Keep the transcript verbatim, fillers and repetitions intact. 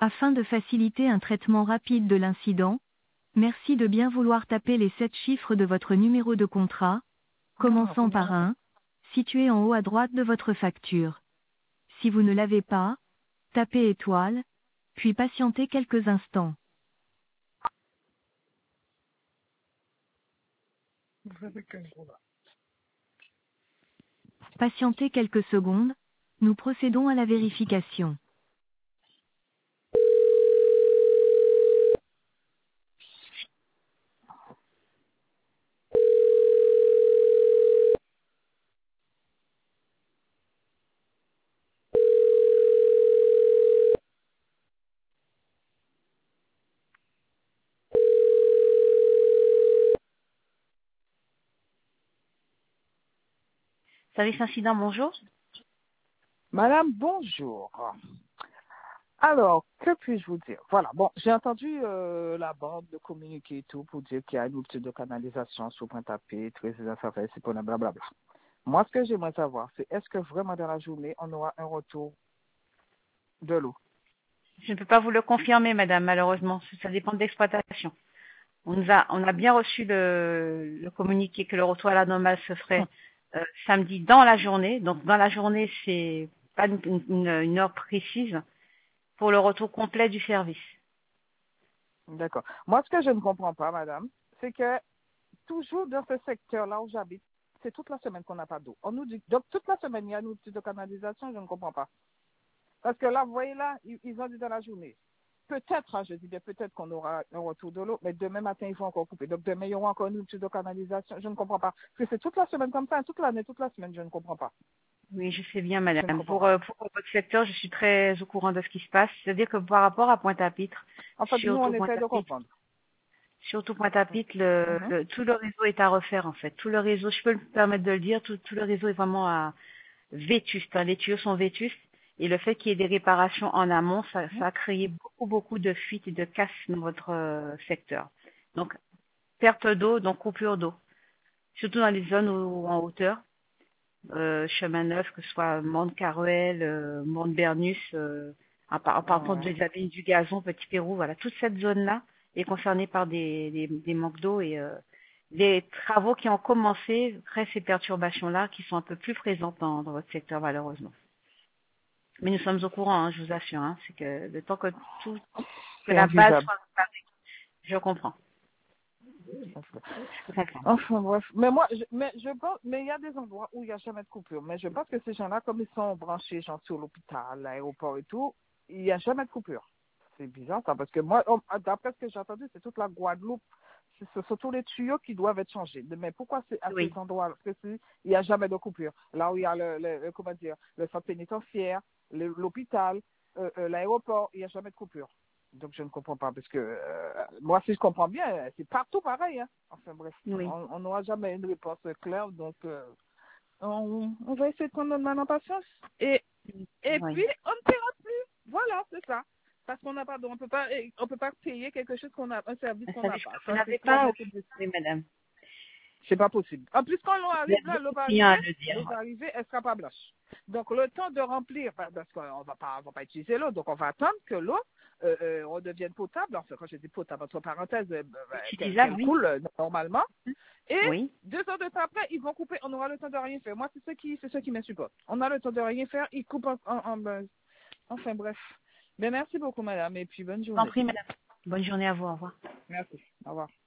Afin de faciliter un traitement rapide de l'incident, merci de bien vouloir taper les sept chiffres de votre numéro de contrat, commençant par un, situé en haut à droite de votre facture. Si vous ne l'avez pas, tapez étoile, puis patientez quelques instants. Patientez quelques secondes, nous procédons à la vérification. Service incident, bonjour. Madame, bonjour. Alors, que puis-je vous dire? Voilà, bon, j'ai entendu euh, la bande de communiquer et tout pour dire qu'il y a une rupture de canalisation sous Pointe-à-Pitre, résidence à faire, c'est pour le blablabla. Moi, ce que j'aimerais savoir, c'est est-ce que vraiment dans la journée, on aura un retour de l'eau? Je ne peux pas vous le confirmer, madame, malheureusement. Ça dépend de l'exploitation. On nous a, on a bien reçu le, le communiqué que le retour à la normale se ferait euh, samedi dans la journée. Donc, dans la journée, c'est pas une, une- une heure précise pour le retour complet du service. D'accord. Moi, ce que je ne comprends pas, madame, c'est que toujours dans ce secteur-là où j'habite, c'est toute la semaine qu'on n'a pas d'eau. On nous dit, donc toute la semaine, il y a une rupture de canalisation, je ne comprends pas. Parce que là, vous voyez là, ils, ils ont dit dans la journée. Peut-être, hein, je dis bien peut-être qu'on aura un retour de l'eau, mais demain matin, ils vont encore couper. Donc demain, il y aura encore une rupture de canalisation. Je ne comprends pas. Parce que c'est toute la semaine comme ça, hein, toute l'année, toute la semaine, je ne comprends pas. Oui, je sais bien, Je ne madame. comprends Pour, pas. euh, pour votre secteur, je suis très au courant de ce qui se passe. C'est-à-dire que par rapport à Pointe-à-Pitre, En fait, nous, on surtout essaie de Pointe-à-Pitre, comprendre. surtout Pointe-à-Pitre, le, Mhm. le- tout le réseau est à refaire, en fait. Tout le réseau, je peux me permettre de le dire, tout, tout le réseau est vraiment à, vétustes, hein. Les tuyaux sont vétustes. Et le fait qu'il y ait des réparations en amont, ça, ça a créé beaucoup, beaucoup de fuites et de casses dans votre euh, secteur. Donc, perte d'eau, donc coupure d'eau. Surtout dans les zones où, en hauteur, euh, chemin neuf, que ce soit Mont-Carouel, euh, Mont-Bernus, euh, en, par- en partant Ouais. des abbayes du Gazon, Petit Pérou, voilà, toute cette zone-là est concernée par des, des, des manques d'eau et euh, les travaux qui ont commencé créent ces perturbations-là qui sont un peu plus présentes dans, dans votre secteur malheureusement. Mais nous sommes au courant, hein, je vous assure. Hein, c'est que le temps que tout, que C'est la base invivable. soit réparée, je comprends. Je comprends. Enfin, bref. Mais moi, je, mais je pense, mais il y a des endroits où il n'y a jamais de coupure. Mais je pense que ces gens-là, comme ils sont branchés, genre sur l'hôpital, l'aéroport et tout, il n'y a jamais de coupure. C'est bizarre, ça, parce que moi, on- d'après ce que j'ai entendu, c'est toute la Guadeloupe. C'est- Ce sont tous les tuyaux qui doivent être changés. Mais pourquoi c'est à Oui. ces endroits précis, il n'y a jamais de coupure? Là où il y a le, le- le- comment dire, le centre pénitentiaire, le- l'hôpital, euh, euh, l'aéroport, il n'y a jamais de coupure. Donc je ne comprends pas, parce que euh, moi, si je comprends bien, c'est partout pareil. Hein. Enfin bref, Oui. on on n'aura jamais une réponse claire, donc euh, on, on va essayer de prendre notre mal en patience. Et, et Oui. puis, on ne paiera plus. Voilà, c'est ça. Parce qu'on n'a pas, on peut pas, on peut pas payer quelque chose qu'on a, un service Un qu'on n'a service pas. que vous Ça, c'est n'avez clair, pas, net oui, et précis. oui, madame. C'est pas possible. En plus, quand l'eau Il y a arrive là, l'eau beaucoup va de clients arriver, à le dire. l'eau va arriver, elle sera pas blanche. Donc, le temps de remplir, parce parce qu'on va pas, on va pas utiliser l'eau, donc on va attendre que l'eau euh, euh, redevienne potable. Enfin, quand je dis potable, entre parenthèses, euh, Ouais. euh, qu'elle Utilisable, qu'elle oui. coule euh, normalement. Et Oui. deux heures de temps après, ils vont couper, on aura le temps de rien faire. Moi, c'est ce qui, c'est ce qui m'insupporte. On a le temps de rien faire, ils coupent en, en, en- ben, enfin bref. Mais merci beaucoup, madame, et puis bonne Je vous en journée. prie, madame. Bonne journée à vous. Au revoir. Merci. Au revoir.